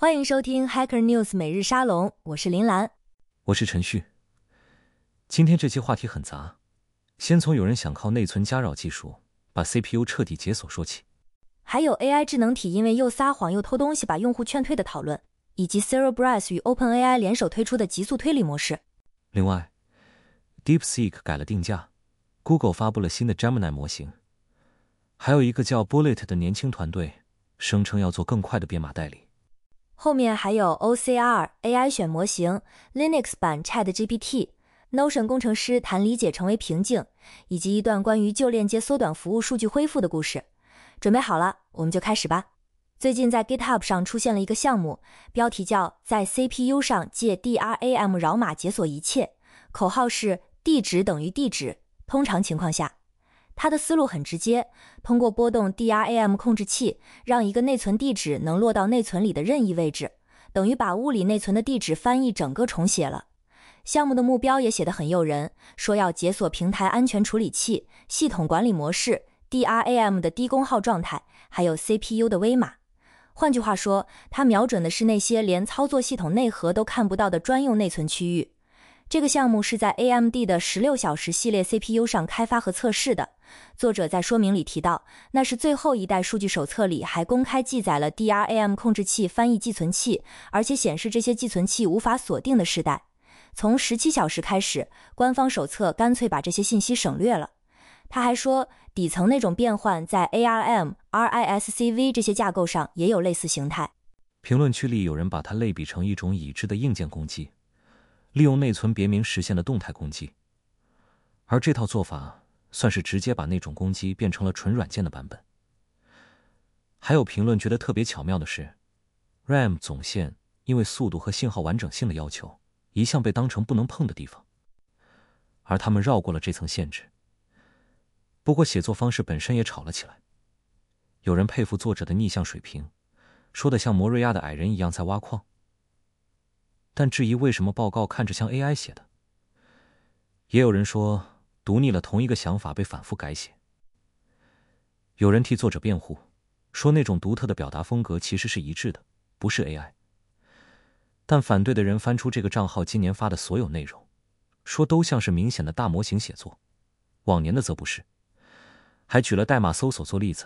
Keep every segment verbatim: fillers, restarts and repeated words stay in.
欢迎收听 Hacker News 每日沙龙，我是林兰， 我是陈旭。今天这期话题很杂，先从有人想靠内存加扰技术把 C P U 彻底解锁说起， 还有 A I 智能体因为又撒谎又偷东西把用户劝退的讨论，以及 Cerebras 与 OpenAI 联手推出的极速推理模式。 另外 DeepSeek 改了定价， Google 发布了新的 Gemini 模型，还有一个叫 Bullet 的年轻团队声称要做更快的编码代理。 后面还有 O C R、A I 选模型、Linux 版 ChatGPT、Notion 工程师谈理解成为瓶颈，以及一段关于旧链接缩短服务数据恢复的故事。准备好了，我们就开始吧。最近在 GitHub 上出现了一个项目，标题叫在 C P U 上借 D R A M 扰码解锁一切，口号是地址等于地址。通常情况下，它的思路很直接，通过拨动 D R A M 控制器，让一个内存地址能落到内存里的任意位置，等于把物理内存的地址翻译整个重写了。项目的目标也写得很诱人，说要解锁平台安全处理器、系统管理模式、D R A M 的低功耗状态，还有 C P U 的微码。换句话说，它瞄准的是那些连操作系统内核都看不到的专用内存区域。这个项目是在 A M D 的十六小时系列 C P U 上开发和测试的。作者在说明里提到，那是最后一代数据手册里还公开记载了 D R A M 控制器翻译寄存器，而且显示这些寄存器无法锁定的时代。从十七小时开始，官方手册干脆把这些信息省略了。他还说，底层那种变换在 A R M、R I S C V 这些架构上也有类似形态。 评论区里有人把它类比成一种已知的硬件攻击，利用内存别名实现的动态攻击，而这套做法算是直接把那种攻击变成了纯软件的版本。还有评论觉得特别巧妙的是， RAM 总线因为速度和信号完整性的要求，一向被当成不能碰的地方，而他们绕过了这层限制。不过写作方式本身也吵了起来，有人佩服作者的逆向水平，说得像摩瑞亚的矮人一样在挖矿，但质疑为什么报告看着像 A I 写的。也有人说读腻了同一个想法被反复改写。有人替作者辩护，说那种独特的表达风格其实是一致的，不是 A I。 但反对的人翻出这个账号今年发的所有内容，说都像是明显的大模型写作，往年的则不是，还举了代码搜索做例子。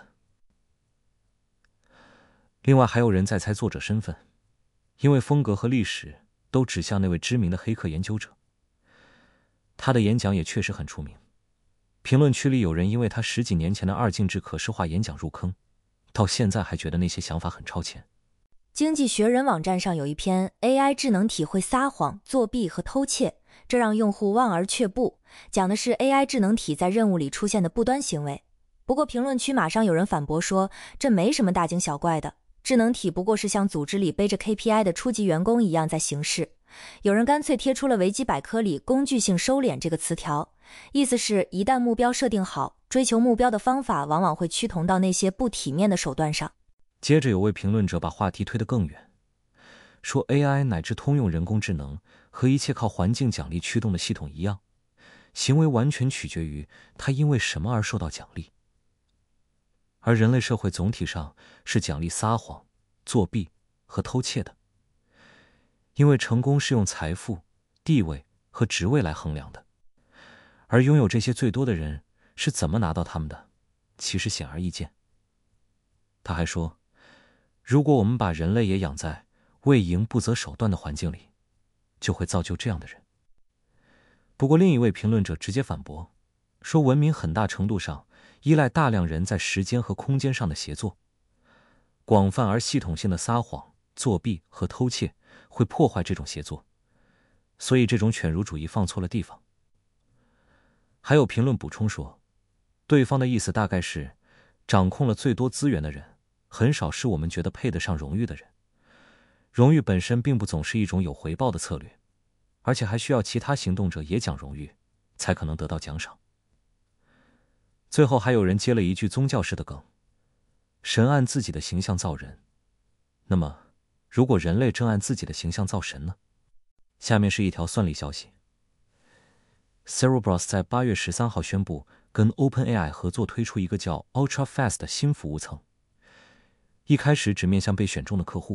另外还有人在猜作者身份，因为风格和历史都指向那位知名的黑客研究者。他的演讲也确实很出名，评论区里有人因为他十几年前的二进制可视化演讲入坑，到现在还觉得那些想法很超前。 经济学人网站上有一篇 A I 智能体会撒谎、作弊和偷窃，这让用户望而却步，讲的是 A I 智能体在任务里出现的不端行为。不过评论区马上有人反驳说，这没什么大惊小怪的，智能体不过是像组织里背着 K P I 的初级员工一样在行事。有人干脆贴出了维基百科里工具性收敛这个词条，意思是一旦目标设定好，追求目标的方法往往会趋同到那些不体面的手段上。 接着有位评论者把话题推得更远，说 A I 乃至通用人工智能和一切靠环境奖励驱动的系统一样，行为完全取决于它因为什么而受到奖励。而人类社会总体上是奖励撒谎、作弊和偷窃的，因为成功是用财富、地位和职位来衡量的，而拥有这些最多的人是怎么拿到他们的，其实显而易见。他还说，如果我们把人类也养在为赢不择手段的环境里，就会造就这样的人。不过另一位评论者直接反驳，说文明很大程度上依赖大量人在时间和空间上的协作，广泛而系统性的撒谎、作弊和偷窃会破坏这种协作，所以这种犬儒主义放错了地方。还有评论补充说，对方的意思大概是，掌控了最多资源的人很少是我们觉得配得上荣誉的人，荣誉本身并不总是一种有回报的策略，而且还需要其他行动者也讲荣誉，才可能得到奖赏。最后还有人接了一句宗教式的梗，神按自己的形象造人，那么如果人类正按自己的形象造神呢？下面是一条算力消息， Cerebras 在八月十三号宣布跟 OpenAI 合作推出一个叫 UltraFast 的新服务层，一开始只面向被选中的客户，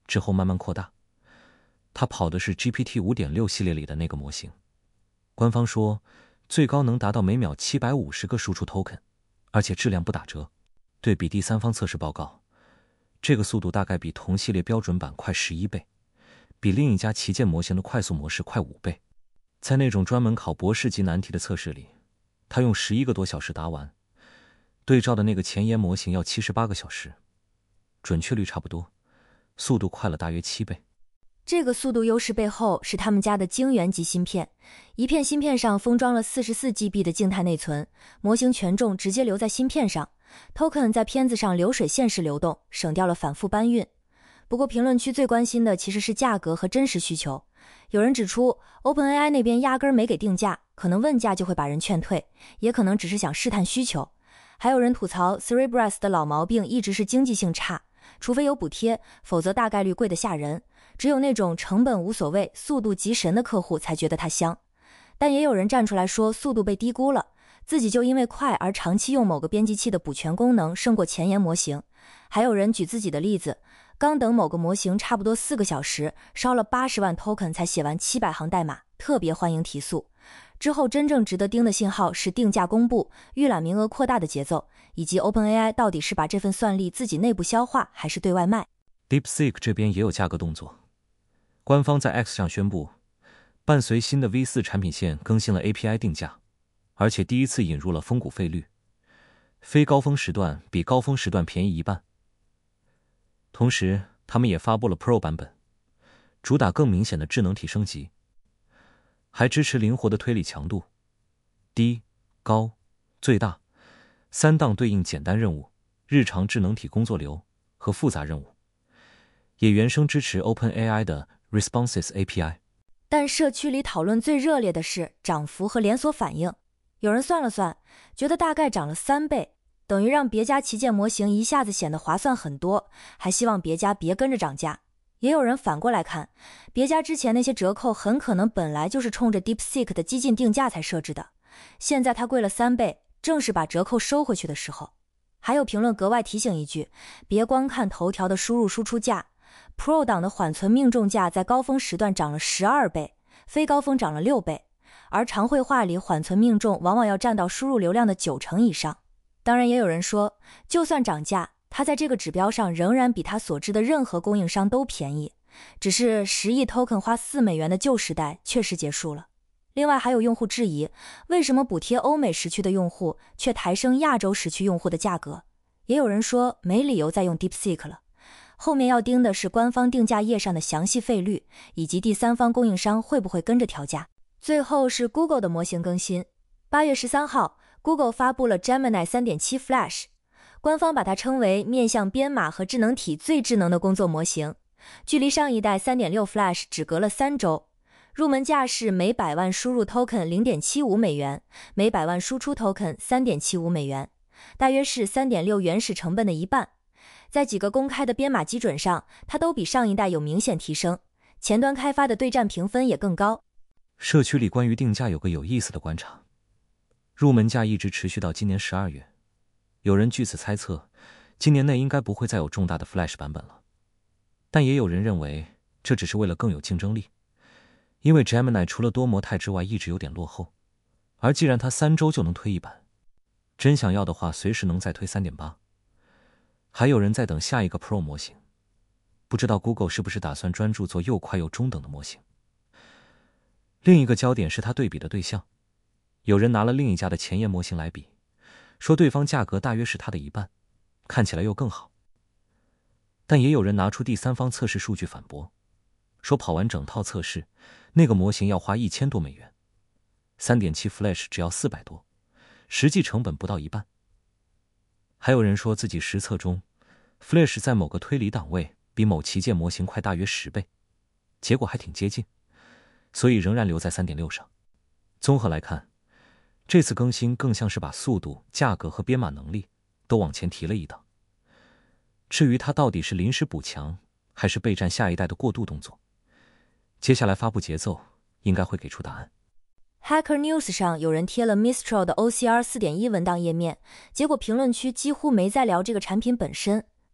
之后慢慢扩大。它跑的是 G P T 五点六 系列里的那个模型。官方说，最高能达到每秒七百五十个输出 token， 而且质量不打折。对比第三方测试报告，这个速度大概比同系列标准版快十一倍，比另一家旗舰模型的快速模式快五倍。在那种专门考博士级难题的测试里，他用十一个多小时答完，对照的那个前沿模型要七十八个小时，准确率差不多，速度快了大约七倍。 这个速度优势背后是他们家的晶圆级芯片，一片芯片上封装了 四十四 G B 的静态内存，模型权重直接留在芯片上， token 在片子上流水线式流动，省掉了反复搬运。不过评论区最关心的其实是价格和真实需求。有人指出 OpenAI 那边压根儿没给定价，可能问价就会把人劝退，也可能只是想试探需求。还有人吐槽 Cerebras 的老毛病一直是经济性差，除非有补贴，否则大概率贵得吓人。只有那种成本无所谓、速度极神的客户才觉得它香。但也有人站出来说速度被低估了，自己就因为快而长期用某个编辑器的补全功能胜过前沿模型。还有人举自己的例子，刚等某个模型差不多四个小时，烧了八十万 token 才写完七百行代码，特别欢迎提速。之后真正值得盯的信号是定价公布、预览名额扩大的节奏，以及 OpenAI 到底是把这份算力自己内部消化，还是对外卖。 DeepSeek 这边也有价格动作，官方在 X 上宣布，伴随新的 V 四 产品线更新了 A P I 定价，而且第一次引入了峰谷费率，非高峰时段比高峰时段便宜一半。同时他们也发布了 Pro 版本，主打更明显的智能体升级，还支持灵活的推理强度，低、高、最大三档对应简单任务、日常智能体工作流和复杂任务，也原生支持 OpenAI 的 Responses A P I。 但社区里讨论最热烈的是涨幅和连锁反应。有人算了算，觉得大概涨了三倍，等于让别家旗舰模型一下子显得划算很多，还希望别家别跟着涨价。也有人反过来看，别家之前那些折扣很可能本来就是冲着 DeepSeek 的激进定价才设置的，现在它贵了三倍，正是把折扣收回去的时候。还有评论格外提醒一句，别光看头条的输入输出价， Pro 档的缓存命中价在高峰时段涨了十二倍，非高峰涨了六倍，而常会话里缓存命中往往要占到输入流量的九成以上。当然也有人说，就算涨价，它在这个指标上仍然比它所知的任何供应商都便宜，只是十亿 token 花四美元的旧时代确实结束了。另外还有用户质疑，为什么补贴欧美时区的用户，却抬升亚洲时区用户的价格？也有人说没理由再用 DeepSeek 了。后面要盯的是官方定价页上的详细费率，以及第三方供应商会不会跟着调价。最后是 Google 的模型更新。八月十三号 Google 发布了 Gemini 三点七 Flash， 官方把它称为面向编码和智能体最智能的工作模型，距离上一代 三点六 Flash 只隔了三周。入门价是每百万输入 token 零点七五美元，每百万输出 token 三点七五美元，大约是 三点六 原始成本的一半。在几个公开的编码基准上，它都比上一代有明显提升，前端开发的对战评分也更高。 社区里关于定价有个有意思的观察，入门价一直持续到今年十二月，有人据此猜测，今年内应该不会再有重大的 Flash 版本了。但也有人认为，这只是为了更有竞争力，因为 Gemini 除了多模态之外一直有点落后，而既然它三周就能推一版，真想要的话随时能再推 三点八。还有人在等下一个 Pro 模型，不知道 Google 是不是打算专注做又快又中等的模型。另一个焦点是它对比的对象，有人拿了另一家的前沿模型来比，说对方价格大约是它的一半，看起来又更好。但也有人拿出第三方测试数据反驳，说跑完整套测试，那个模型要花一千多美元， 三点七 Flash 只要四百多，实际成本不到一半。还有人说自己实测中 Flash 在某个推理档位比某旗舰模型快大约十倍，结果还挺接近，所以仍然留在 三点六 上。综合来看，这次更新更像是把速度、价格和编码能力都往前提了一档。至于它到底是临时补强，还是备战下一代的过渡动作，接下来发布节奏应该会给出答案。 Hacker News 上有人贴了 Mistral 的 O C R 四点一 文档页面，结果评论区几乎没再聊这个产品本身，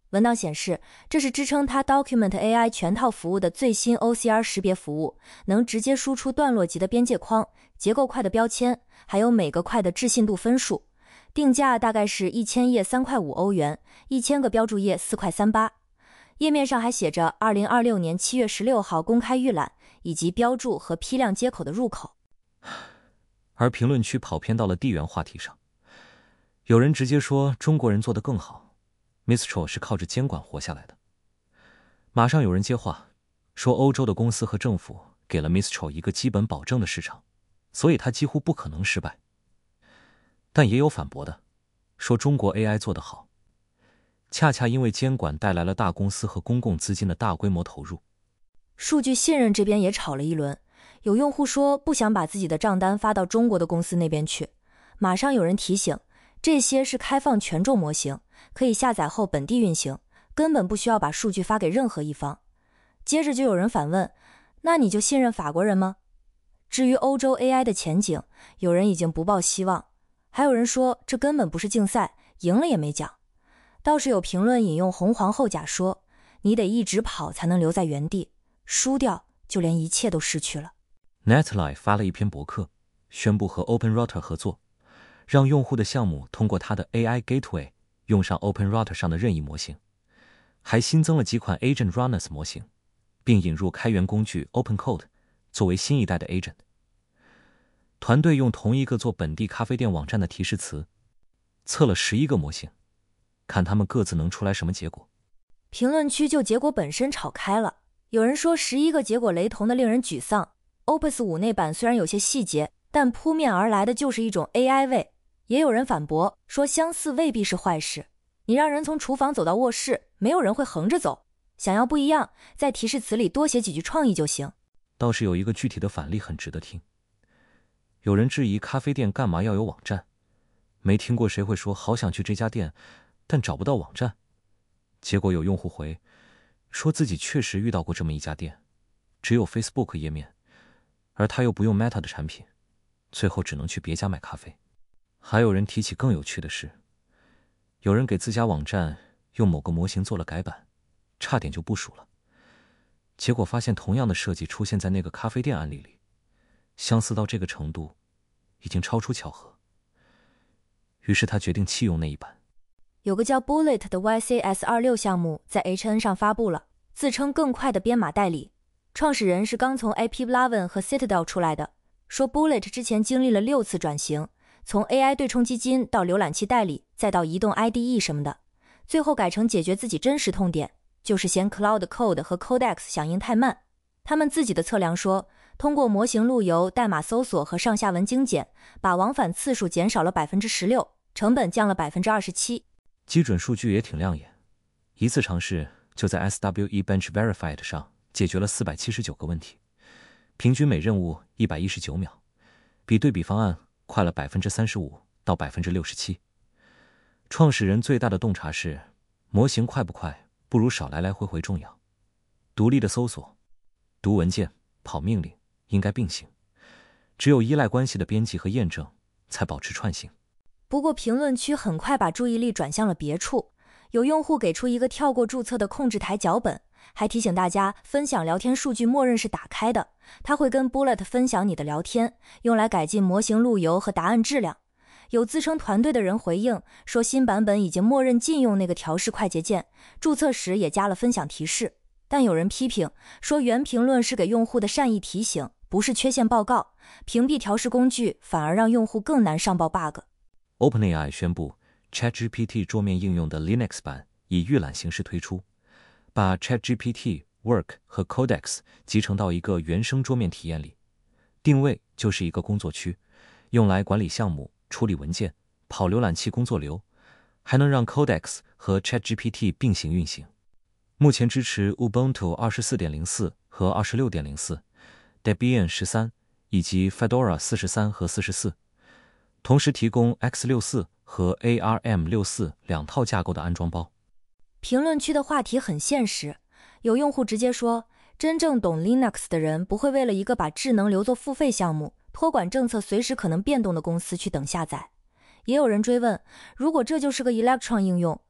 文档显示，这是支撑它 Document A I 全套服务的最新 O C R 识别服务，能直接输出段落级的边界框、结构块的标签，还有每个块的置信度分数。定价大概是一千页三块五欧元，一千个标注页四块三八。页面上还写着二零二六年七月十六号公开预览，以及标注和批量接口的入口。 而评论区跑偏到了地缘话题上，有人直接说中国人做得更好， Mistral 是靠着监管活下来的。马上有人接话，说欧洲的公司和政府给了 Mistral 一个基本保证的市场，所以它几乎不可能失败。但也有反驳的，说中国 A I 做得好，恰恰因为监管带来了大公司和公共资金的大规模投入。 数据信任这边也吵了一轮，有用户说不想把自己的账单发到中国的公司那边去，马上有人提醒，这些是开放权重模型，可以下载后本地运行，根本不需要把数据发给任何一方。接着就有人反问，那你就信任法国人吗？至于欧洲 A I 的前景，有人已经不抱希望，还有人说这根本不是竞赛，赢了也没奖。倒是有评论引用红皇后甲说，你得一直跑才能留在原地，输掉就连一切都失去了。 Netlife 发了一篇博客，宣布和 OpenRouter 合作，让用户的项目通过它的 A I Gateway 用上 OpenRouter 上的任意模型，还新增了几款 Agent Runners 模型，并引入开源工具 OpenCode 作为新一代的 Agent。 团队用同一个做本地咖啡店网站的提示词测了十一个模型，看他们各自能出来什么结果。 评论区就结果本身吵开了，有人说十一个结果雷同的令人沮丧， Opus 五那版虽然有些细节，但扑面而来的就是一种 A I 味。也有人反驳说相似未必是坏事，你让人从厨房走到卧室，没有人会横着走，想要不一样，在提示词里多写几句创意就行。 倒是有一个具体的反例很值得听。有人质疑咖啡店干嘛要有网站，没听过谁会说好想去这家店，但找不到网站。结果有用户回说自己确实遇到过这么一家店，只有 Facebook 页面，而他又不用 Meta 的产品，最后只能去别家买咖啡。还有人提起更有趣的事，有人给自家网站用某个模型做了改版，差点就部署了，结果发现同样的设计出现在那个咖啡店案例里，相似到这个程度已经超出巧合，于是他决定弃用那一版。 有个叫 Bullet 的 Y C S 二十六 项目在 H N 上发布了，自称更快的编码代理，创始人是刚从 A P Eleven 和 Citadel 出来的，说 Bullet 之前经历了六次转型，从 A I 对冲基金到浏览器代理，再到移动 I D E 什么的，最后改成解决自己真实痛点，就是嫌 Cloud Code 和 Codex 响应太慢。他们自己的测量说，通过模型路由、代码搜索和上下文精简，把往返次数减少了 百分之十六， 成本降了 百分之二十七。 基准数据也挺亮眼，一次尝试就在 S W E Bench Verified 上解决了四百七十九个问题，平均每任务一百一十九秒，比对比方案快了 百分之三十五 到 百分之六十七。 创始人最大的洞察是，模型快不快不如少来来回回重要，独立的搜索、读文件、跑命令应该并行，只有依赖关系的编辑和验证才保持串性。 不过评论区很快把注意力转向了别处，有用户给出一个跳过注册的控制台脚本，还提醒大家分享聊天数据默认是打开的，它会跟 Bullet 分享你的聊天，用来改进模型路由和答案质量。有自称团队的人回应说，新版本已经默认禁用那个调试快捷键，注册时也加了分享提示。但有人批评说，原评论是给用户的善意提醒，不是缺陷报告，屏蔽调试工具反而让用户更难上报 bug。 OpenAI 宣布 ChatGPT 桌面应用的 Linux 版以预览形式推出，把 ChatGPT、Work 和 Codex 集成到一个原生桌面体验里，定位就是一个工作区，用来管理项目、处理文件、跑浏览器工作流，还能让 Codex 和 ChatGPT 并行运行。目前支持 Ubuntu 二十四点零四 和 二十六点零四、Debian 十三 以及 Fedora 四十三和四十四，同时提供 X六十四 和 A R M 六十四 两套架构的安装包。 评论区的话题很现实，有用户直接说，真正懂 Linux 的人不会为了一个把智能留作付费项目、托管政策随时可能变动的公司去等下载。也有人追问，如果这就是个 Electron 应用，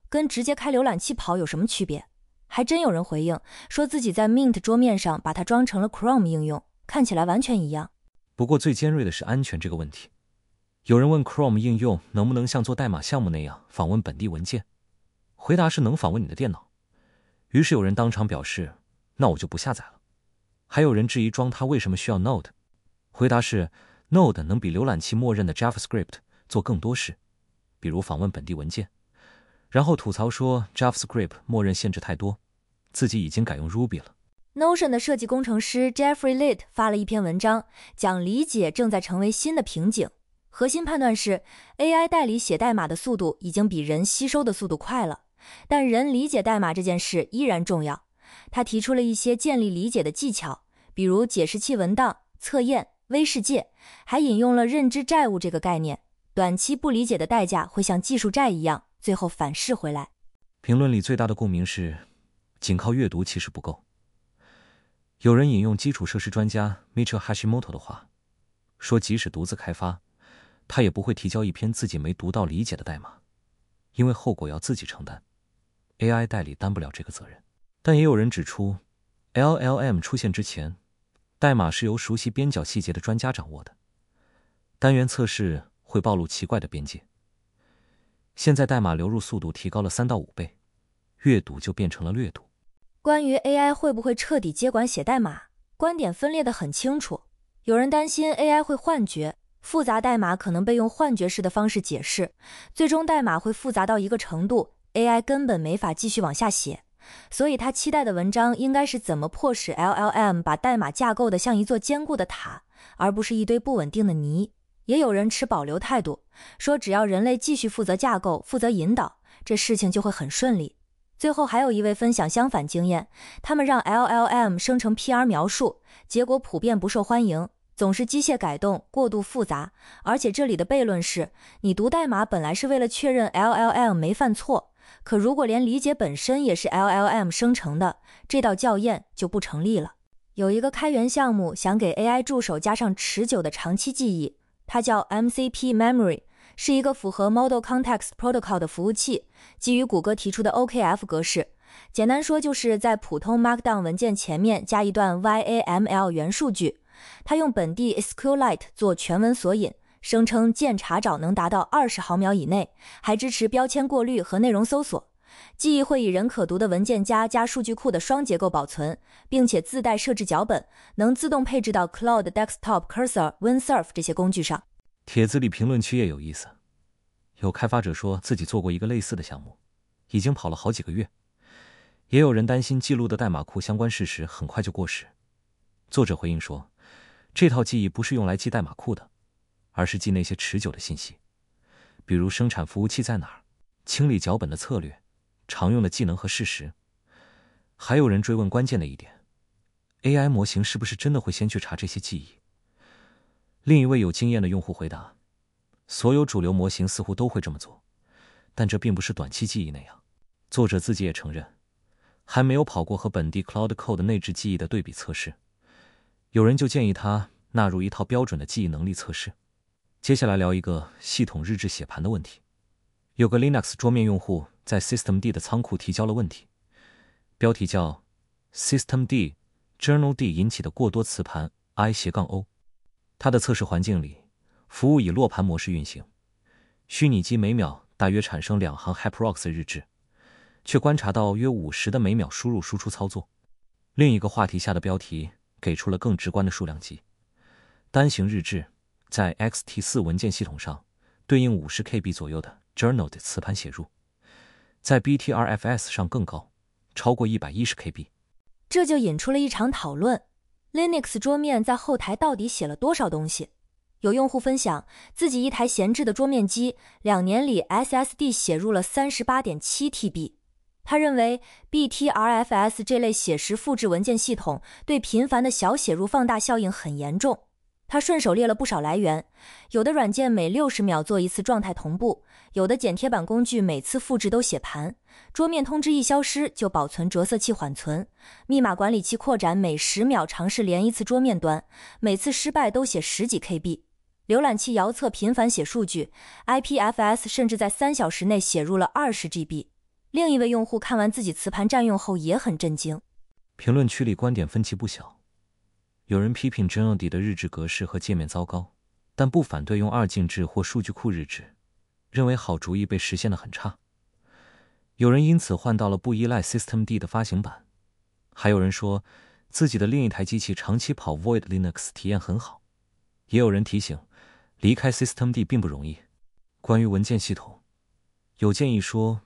跟直接开浏览器跑有什么区别？还真有人回应，说自己在 Mint 桌面上把它装成了 Chrome 应用，看起来完全一样。 不过最尖锐的是安全这个问题。有人问 Chrome 应用能不能像做代码项目那样访问本地文件，回答是能访问你的电脑。于是有人当场表示，那我就不下载了。还有人质疑装它为什么需要 Node， 回答是 Node 能比浏览器默认的 JavaScript 做更多事，比如访问本地文件。然后吐槽说 JavaScript 默认限制太多，自己已经改用 Ruby 了。 Notion 的设计工程师 Jeffrey Litt 发了一篇文章，讲理解正在成为新的瓶颈。核心判断是 A I 代理写代码的速度已经比人吸收的速度快了，但人理解代码这件事依然重要。他提出了一些建立理解的技巧，比如解释器文档、测验、微世界，还引用了认知债务这个概念，短期不理解的代价会像技术债一样，最后反噬回来。 评论里最大的共鸣是，仅靠阅读其实不够。有人引用基础设施专家 Michio Hashimoto 的话，说即使独自开发，他也不会提交一篇自己没读到理解的代码，因为后果要自己承担。A I 代理担不了这个责任。但也有人指出 L L M 出现之前，代码是由熟悉边角细节的专家掌握的，单元测试会暴露奇怪的边界。现在代码流入速度提高了三到五倍，阅读就变成了略读。 关于 A I 会不会彻底接管写代码，观点分裂得很清楚。有人担心 A I 会幻觉，复杂代码可能被用幻觉式的方式解释，最终代码会复杂到一个程度， A I 根本没法继续往下写。所以他期待的文章应该是怎么迫使 L L M 把代码架构的像一座坚固的塔，而不是一堆不稳定的泥。也有人持保留态度，说只要人类继续负责架构、负责引导，这事情就会很顺利。最后还有一位分享相反经验，他们让 L L M 生成 P R 描述，结果普遍不受欢迎，总是机械改动，过度复杂。而且这里的悖论是，你读代码本来是为了确认 L L M 没犯错，可如果连理解本身也是 L L M 生成的，这道校验就不成立了。有一个开源项目想给 A I 助手加上持久的长期记忆，它叫 M C P Memory， 是一个符合 Model Context Protocol 的服务器，基于谷歌提出的 O K F 格式。简单说就是在普通 Markdown 文件前面加一段 Y A M L 元数据。它用本地 SQLite 做全文索引，声称键查找能达到二十毫秒以内，还支持标签过滤和内容搜索。记忆会以人可读的文件夹加数据库的双结构保存，并且自带设置脚本，能自动配置到 Cloud Desktop Cursor、Windsurf 这些工具上。 帖子里评论区也有意思，有开发者说自己做过一个类似的项目，已经跑了好几个月。也有人担心记录的代码库相关事实很快就过时。作者回应说，这套记忆不是用来记代码库的，而是记那些持久的信息，比如生产服务器在哪儿，清理脚本的策略，常用的技能和事实。还有人追问关键的一点， A I 模型是不是真的会先去查这些记忆？另一位有经验的用户回答，所有主流模型似乎都会这么做，但这并不是短期记忆那样。作者自己也承认，还没有跑过和本地 Cloud Code 内置记忆的对比测试。有人就建议他纳入一套标准的记忆能力测试。接下来聊一个系统日志写盘的问题。有个 Linux 桌面用户在 Systemd 的仓库提交了问题，标题叫 Systemd Journald 引起的过多磁盘 I-O。 它的测试环境里，服务以落盘模式运行，虚拟机每秒大约产生两行 HyperOx 日志，却观察到约五十的每秒输入输出操作。另一个话题下的标题给出了更直观的数量级，单行日志在 X T 四 文件系统上对应 五十 K B 左右的 Journal 的磁盘写入，在 B T R F S 上更高，超过 一百一十 K B。 这就引出了一场讨论， Linux 桌面在后台到底写了多少东西？有用户分享，自己一台闲置的桌面机两年里 S S D 写入了 三十八点七 T B。他认为 B T R F S 这类写实复制文件系统对频繁的小写入放大效应很严重。他顺手列了不少来源，有的软件每六十秒做一次状态同步，有的剪贴板工具每次复制都写盘，桌面通知一消失就保存着色器缓存，密码管理器扩展每十秒尝试连一次桌面端，每次失败都写十几 K B。浏览器遥测频繁写数据 ，I P F S 甚至在三小时内写入了二十 G B。 另一位用户看完自己磁盘占用后也很震惊。 评论区里观点分歧不小，有人批评 Genody 的日志格式和界面糟糕，但不反对用二进制或数据库日志，认为好主意被实现得很差。有人因此换到了不依赖 Systemd 的发行版，还有人说自己的另一台机器长期跑 Void Linux 体验很好。也有人提醒，离开 Systemd 并不容易。关于文件系统，有建议说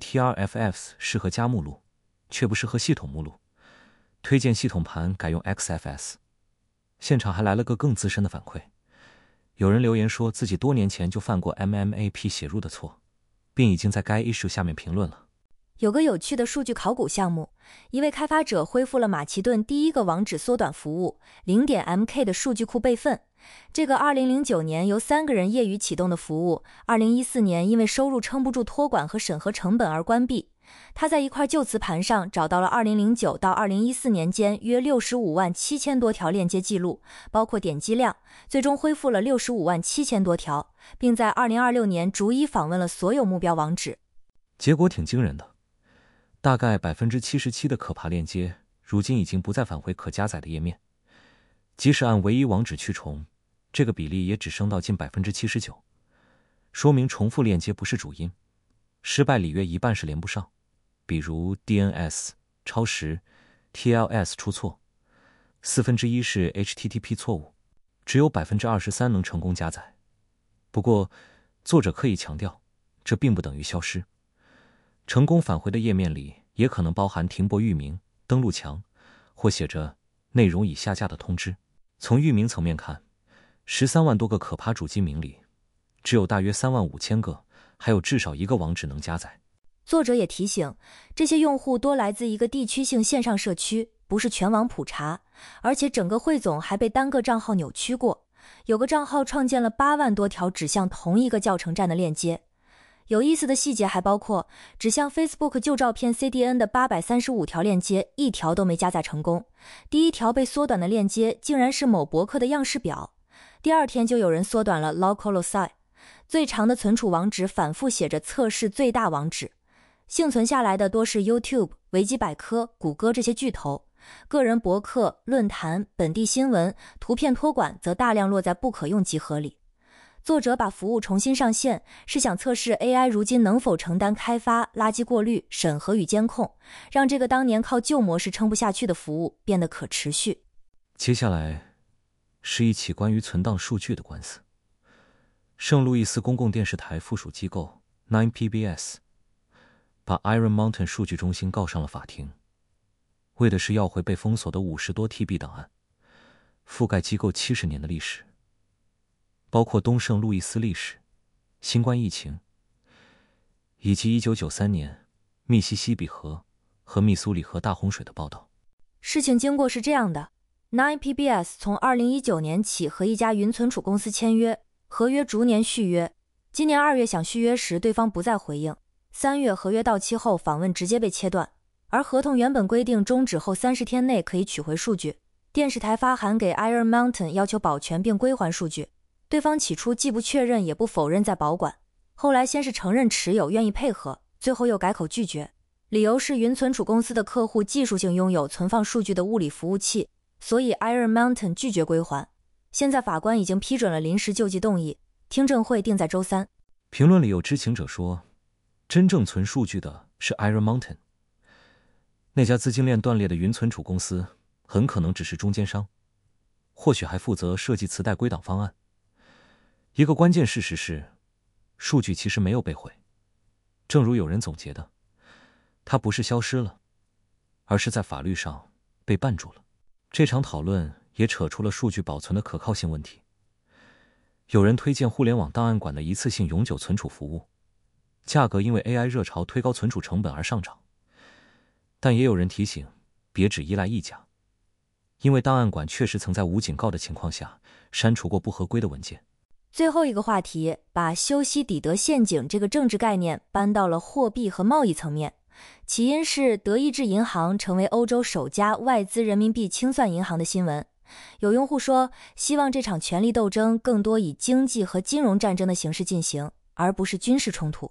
Btrfs 适合家目录，却不适合系统目录，推荐系统盘改用 X F S。 现场还来了个更资深的反馈，有人留言说自己多年前就犯过 M M A P 写入的错，并已经在该 issue 下面评论了。 有个有趣的数据考古项目，一位开发者恢复了马其顿第一个网址缩短服务 零点 M K 的数据库备份。这个二零零九年由三个人业余启动的服务，二零一四年因为收入撑不住托管和审核成本而关闭。他在一块旧磁盘上找到了二零零九到二零一四年间约六十五万七千多条链接记录，包括点击量，最终恢复了六十五万七千多条，并在二零二六年逐一访问了所有目标网址。 结果挺惊人的，大概 百分之七十七 的可爬链接如今已经不再返回可加载的页面，即使按唯一网址去重，这个比例也只升到近 百分之七十九， 说明重复链接不是主因，失败里约一半是连不上，比如 D N S 超时， T L S 出错，四分之一是 H T T P 错误，只有 百分之二十三 能成功加载。不过作者刻意强调，这并不等于消失，成功返回的页面里也可能包含停泊域名、登录墙或写着内容已下架的通知。从域名层面看，十三万多个可爬主机名里，只有大约三万五千个还有至少一个网址能加载。 作者也提醒，这些用户多来自一个地区性线上社区，不是全网普查，而且整个汇总还被单个账号扭曲过，有个账号创建了八万多条指向同一个教程站的链接。有意思的细节还包括，指向 Facebook 旧照片 C D N 的八百三十五条链接，一条都没加载成功。第一条被缩短的链接竟然是某博客的样式表，第二天就有人缩短了 localhost， 最长的存储网址反复写着测试最大网址。幸存下来的多是 YouTube、维基百科、谷歌这些巨头，个人博客、论坛、本地新闻、图片托管则大量落在不可用集合里。作者把服务重新上线，是想测试 A I 如今能否承担开发、垃圾过滤、审核与监控，让这个当年靠旧模式撑不下去的服务变得可持续。 接下来是一起关于存档数据的官司。圣路易斯公共电视台附属机构 nine P B S 把 Iron Mountain 数据中心告上了法庭，为的是要回被封锁的五十多 T B 档案，覆盖机构七十年的历史，包括东圣路易斯历史、新冠疫情，以及一九九三年密西西比河和密苏里河大洪水的报道。 事情经过是这样的， nine P B S 从二零一九年起和一家云存储公司签约，合约逐年续约。今年二月想续约时，对方不再回应，三月合约到期后访问直接被切断，而合同原本规定终止后三十天内可以取回数据。电视台发函给 Iron Mountain 要求保全并归还数据，对方起初既不确认也不否认在保管，后来先是承认持有愿意配合，最后又改口拒绝，理由是云存储公司的客户技术性拥有存放数据的物理服务器，所以 Iron Mountain 拒绝归还。现在法官已经批准了临时救济动议，听证会定在周三。 评论里有知情者说，真正存数据的是 Iron Mountain， 那家资金链断裂的云存储公司很可能只是中间商，或许还负责设计磁带归档方案。一个关键事实是，数据其实没有被毁，正如有人总结的，它不是消失了，而是在法律上被绊住了。这场讨论也扯出了数据保存的可靠性问题。有人推荐互联网档案馆的一次性永久存储服务，价格因为 A I 热潮推高存储成本而上涨，但也有人提醒别只依赖一家，因为档案馆确实曾在无警告的情况下删除过不合规的文件。 最后一个话题，把修昔底德陷阱这个政治概念搬到了货币和贸易层面。起因是德意志银行成为欧洲首家外资人民币清算银行的新闻。有用户说，希望这场权力斗争更多以经济和金融战争的形式进行，而不是军事冲突。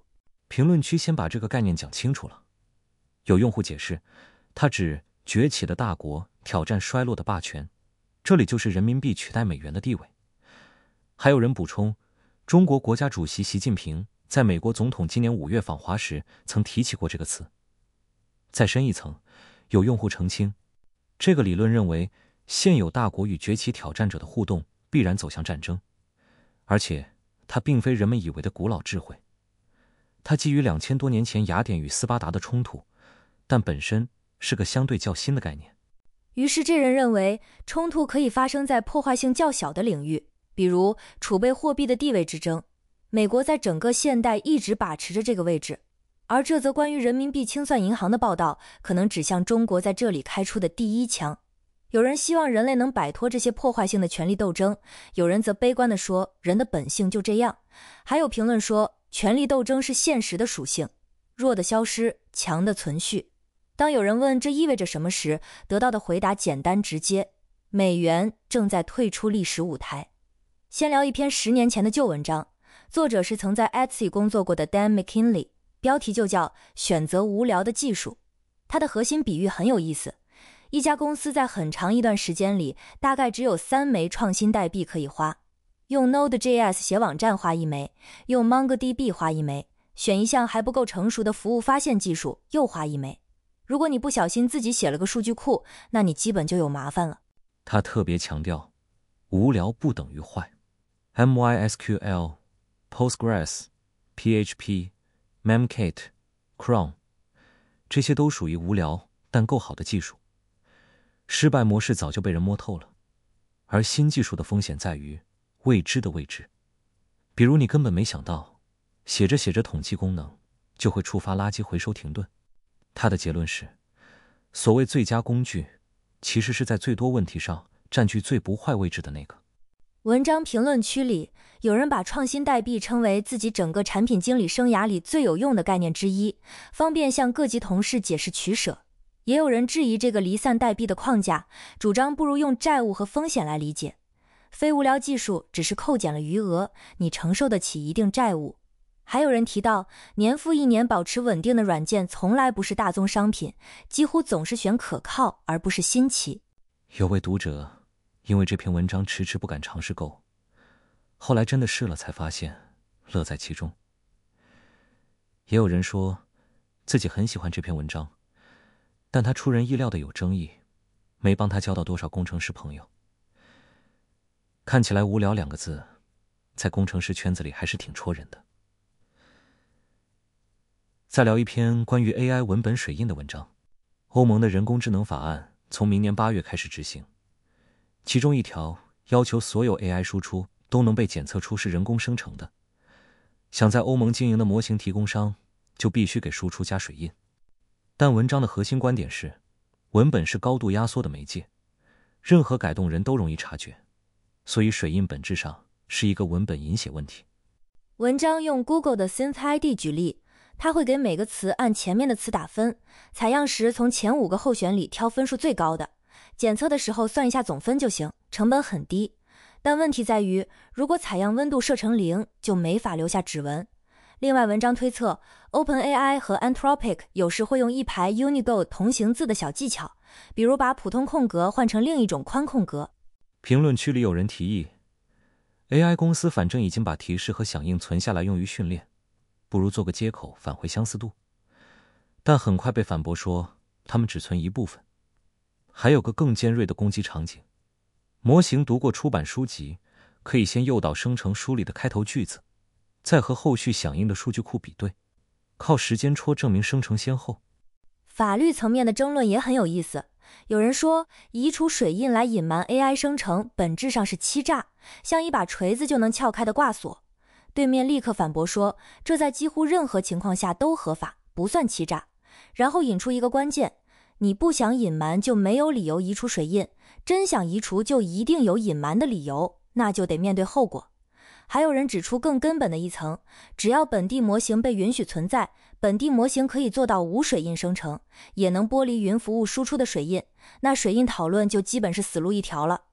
评论区先把这个概念讲清楚了。有用户解释，它指崛起的大国挑战衰落的霸权，这里就是人民币取代美元的地位。还有人补充，中国国家主席习近平在美国总统今年五月访华时曾提起过这个词。再深一层，有用户澄清，这个理论认为现有大国与崛起挑战者的互动必然走向战争，而且它并非人们以为的古老智慧。它基于两千多年前雅典与斯巴达的冲突，但本身是个相对较新的概念。 于是这人认为，冲突可以发生在破坏性较小的领域，比如储备货币的地位之争。美国在整个现代一直把持着这个位置，而这则关于人民币清算银行的报道可能指向中国在这里开出的第一枪。有人希望人类能摆脱这些破坏性的权力斗争，有人则悲观地说人的本性就这样。还有评论说权力斗争是现实的属性，弱的消失，强的存续。当有人问这意味着什么时，得到的回答简单直接，美元正在退出历史舞台。先聊一篇十年前的旧文章，作者是曾在 Etsy 工作过的 Dan McKinley， 标题就叫选择无聊的技术。它的核心比喻很有意思，一家公司在很长一段时间里大概只有三枚创新代币可以花，用 Node.js 写网站花一枚，用 MongoDB 花一枚，选一项还不够成熟的服务发现技术又花一枚。如果你不小心自己写了个数据库，那你基本就有麻烦了。 他特别强调，无聊不等于坏。MySQL、Postgres、P H P、Memcached、Cron 这些都属于无聊但够好的技术。失败模式早就被人摸透了，而新技术的风险在于未知的未知。比如你根本没想到，写着写着统计功能就会触发垃圾回收停顿。他的结论是，所谓最佳工具，其实是在最多问题上占据最不坏位置的那个。 文章评论区里，有人把创新代币称为自己整个产品经理生涯里最有用的概念之一，方便向各级同事解释取舍。也有人质疑这个离散代币的框架，主张不如用债务和风险来理解。非无聊技术只是扣减了余额，你承受得起一定债务。还有人提到，年复一年保持稳定的软件从来不是大宗商品，几乎总是选可靠而不是新奇。 有位读者因为这篇文章迟迟不敢尝试购，后来真的试了才发现乐在其中。也有人说自己很喜欢这篇文章，但他出人意料的有争议，没帮他交到多少工程师朋友。看起来无聊两个字在工程师圈子里还是挺戳人的。再聊一篇关于 A I 文本水印的文章。欧盟的人工智能法案从明年八月开始执行，其中一条要求所有 A I 输出都能被检测出是人工生成的，想在欧盟经营的模型提供商就必须给输出加水印。但文章的核心观点是，文本是高度压缩的媒介，任何改动人都容易察觉，所以水印本质上是一个文本引写问题。 文章用 Google 的 Synth I D 举例，它会给每个词按前面的词打分，采样时从前五个候选里挑分数最高的，检测的时候算一下总分就行，成本很低。但问题在于，如果采样温度设成零，就没法留下指纹。另外，文章推测 OpenAI 和 Anthropic 有时会用一排 Unigode 同形字的小技巧，比如把普通空格换成另一种宽空格。 评论区里有人提议， A I 公司反正已经把提示和响应存下来用于训练，不如做个接口返回相似度。但很快被反驳说他们只存一部分。还有个更尖锐的攻击场景，模型读过出版书籍，可以先诱导生成书里的开头句子，再和后续响应的数据库比对，靠时间戳证明生成先后。 法律层面的争论也很有意思，有人说移除水印来隐瞒 A I 生成本质上是欺诈，像一把锤子就能撬开的挂锁。对面立刻反驳说，这在几乎任何情况下都合法，不算欺诈。然后引出一个关键，你不想隐瞒就没有理由移除水印，真想移除就一定有隐瞒的理由，那就得面对后果。还有人指出更根本的一层，只要本地模型被允许存在，本地模型可以做到无水印生成，也能剥离云服务输出的水印，那水印讨论就基本是死路一条了。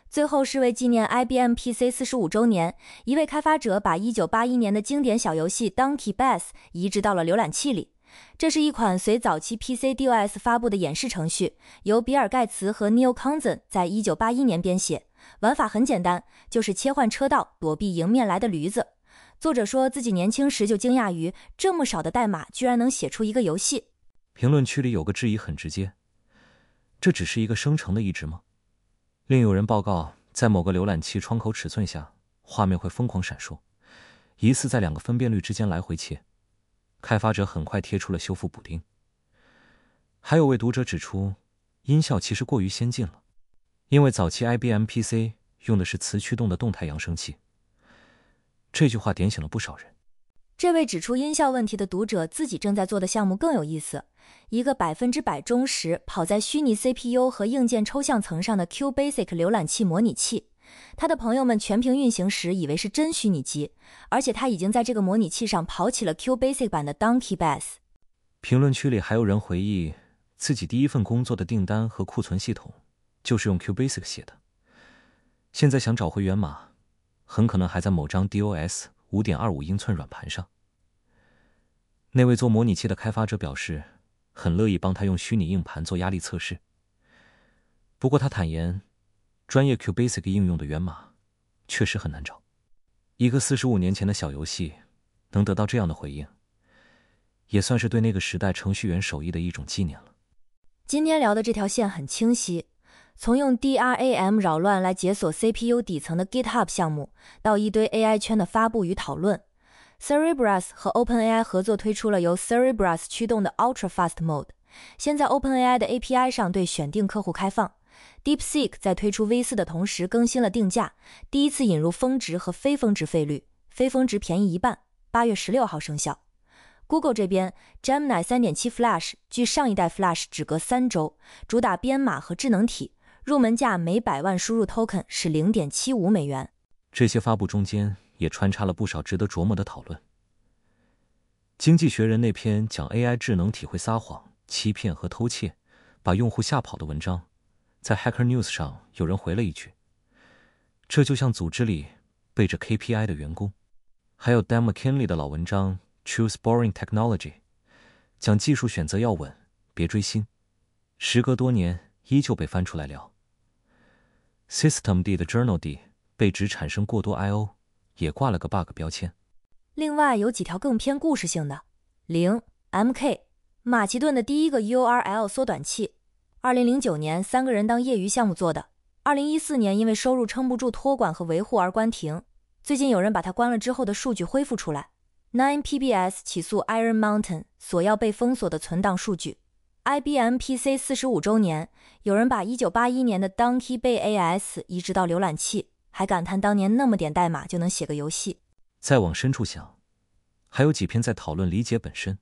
最后是为纪念 I B M P C 四十五周年，一位开发者把一九八一年的经典小游戏 Donkey Bass 移植到了浏览器里。这是一款随早期 P C D O S 发布的演示程序，由比尔盖茨和 Neil Conzen 在一九八一年编写。玩法很简单，就是切换车道，躲避迎面来的驴子。作者说自己年轻时就惊讶于这么少的代码居然能写出一个游戏。 评论区里有个质疑很直接，这只是一个生成的移植吗？另有人报告，在某个浏览器窗口尺寸下，画面会疯狂闪烁，疑似在两个分辨率之间来回切。开发者很快贴出了修复补丁。还有位读者指出，音效其实过于先进了，因为早期 I B M P C 用的是磁驱动的动态扬声器。这句话点醒了不少人。 这位指出音效问题的读者自己正在做的项目更有意思，一个百分之百忠实跑在虚拟 C P U 和硬件抽象层上的 QBasic 浏览器模拟器。他的朋友们全屏运行时以为是真虚拟机，而且他已经在这个模拟器上跑起了 QBasic 版的 Donkey Bass。 评论区里还有人回忆自己第一份工作的订单和库存系统就是用 QBasic 写的，现在想找回源码，很可能还在某张 D O S 五点二五 英寸软盘上。那位做模拟器的开发者表示，很乐意帮他用虚拟硬盘做压力测试。不过他坦言，专业 QBasic 应用的源码确实很难找。一个四十五年前的小游戏能得到这样的回应，也算是对那个时代程序员手艺的一种纪念了。 今天聊的这条线很清晰，从用 D R A M 扰乱来解锁 C P U 底层的 GitHub 项目，到一堆 A I 圈的发布与讨论。Cerebras 和 OpenAI 合作推出了由 Cerebras 驱动的 Ultra Fast Mode， 现在 OpenAI 的 A P I 上对选定客户开放。DeepSeek 在推出 V 四 的同时更新了定价，第一次引入峰值和非峰值费率，非峰值便宜一半，八月十六号生效。Google 这边 Gemini 三点七 Flash 距上一代 Flash 只隔三周，主打编码和智能体，入门价每百万输入 token 是 零点七五美元。 这些发布中间也穿插了不少值得琢磨的讨论。经济学人那篇讲 A I 智能体会撒谎、欺骗和偷窃，把用户吓跑的文章，在 Hacker News 上有人回了一句，这就像组织里背着 K P I 的员工。还有 Dan McKinley 的老文章 Choose Boring Technology， 讲技术选择要稳，别追星，时隔多年依旧被翻出来聊。Systemd 的 Journald 被指产生过多 I O， 也挂了个 bug 标签。 另外有几条更偏故事性的。零 M K 马其顿的第一个 U R L 缩短器，二零零九年三个人当业余项目做的，二零一四年因为收入撑不住托管和维护而关停，最近有人把它关了之后的数据恢复出来。 nine P B S 起诉 Iron Mountain 索要被封锁的存档数据。 I B M P C 四十五周年，有人把一九八一年的 Donkey Bay A S 移植到浏览器，还感叹当年那么点代码就能写个游戏。 再往深处想，还有几篇在讨论理解本身。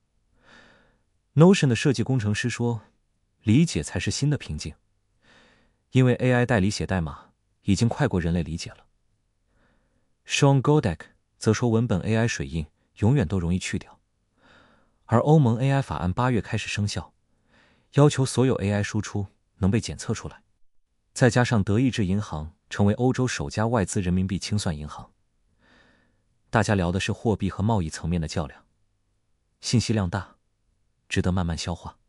Notion 的设计工程师说，理解才是新的瓶颈，因为 A I 代理写代码已经快过人类理解了。Sean Godek 则说，文本 A I 水印永远都容易去掉，而欧盟 A I 法案八月开始生效，要求所有 A I 输出能被检测出来。再加上德意志银行成为欧洲首家外资人民币清算银行，大家聊的是货币和贸易层面的较量，信息量大，值得慢慢消化。